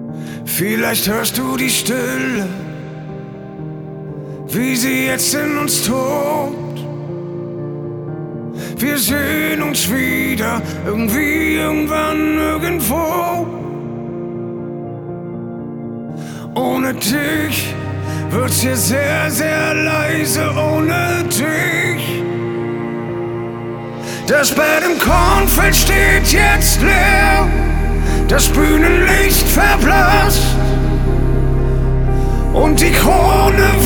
Vielleicht hörst du die Stille, wie sie jetzt in uns tobt. Wir sehen uns wieder, irgendwie, irgendwann, irgendwo. Ohne dich wird's hier sehr, sehr leise, ohne dich. Das Bett im Kornfeld steht jetzt leer, das Bühnenlicht verblasst und die Krone